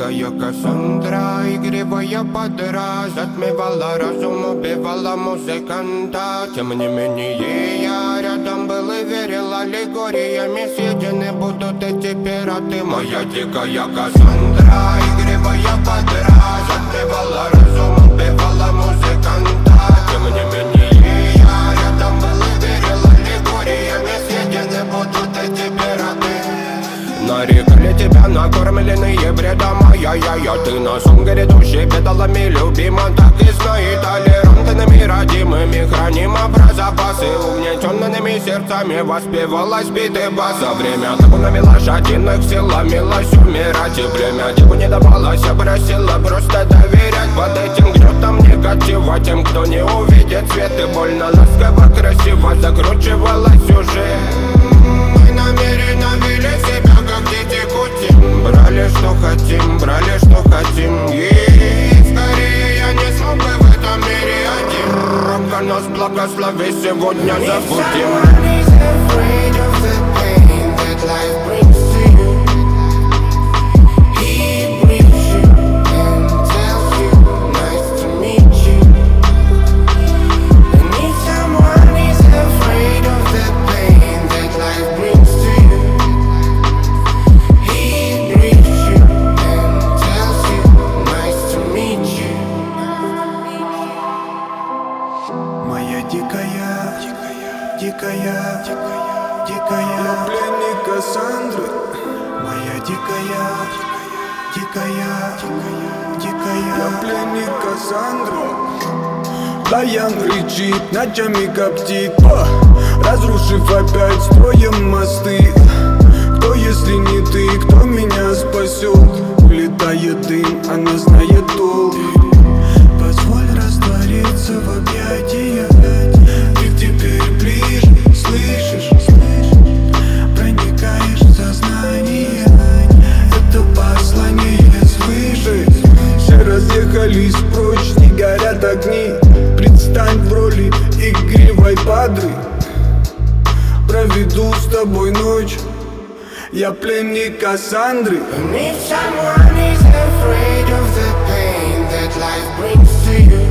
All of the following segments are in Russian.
дикая Кассандра, игривая подра, затмевала разум, убивала музыканта. Тем не менее я рядом был и верил, аллегориями съедены будут эти пираты. Моя дикая Кассандра, игривая подра, затмевала разум, убивала музыканта. Тем не менее я рядом был и верил, аллегориями съедены будут эти пираты. Нарекали тебя накормленные бредом, ай-яй-яй, ты на сон грядущий педалами любима. Так и знай, толерантными родимыми храним про запасы. Угнетенными сердцами воспевалась биты баса. Время табунами лошадиных сил ломилось умирать. И время деву не давалось, я просила просто доверять. Под этим гнетом негатива тем, кто не увидит свет. И больно ласково, красиво закручивалась сюжет. Мы намеренно вели себя как дети кутим. Брали что хотим, брали что хотим. И скорее я не смог бы в этом мире один. Ромка нас благослови, сегодня забудем. Дикая, пленник Кассандры. Моя дикая, я пленник Кассандры. Баян кричит, ночами коптит, разрушив опять строем мосты. Кто, если не ты, кто меня спасет? Улетает дым, она знает толк. Позволь раствориться в объятиях. Ты теперь ближе, слышишь? Проникаешь в сознание. Это послание слышишь? Все разъехались прочь, не горят огни. Предстань в роли игривой падры. Проведу с тобой ночь. Я пленник Кассандры. If someone is afraid of the pain that life brings to you,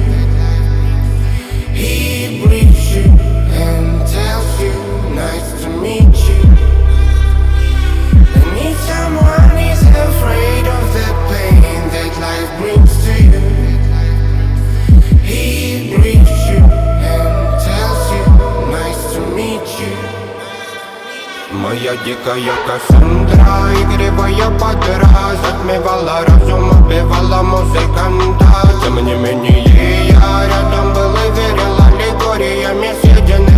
he brings you and tells you, nice to meet you. And if someone is afraid of the pain that life brings to you, he brings you and tells you, nice to meet you. Моя дикая Кассандра, игривая подра, затмевала разум, убивала музыканта. Тем не менее я рядом был и верил, аллегориями съедены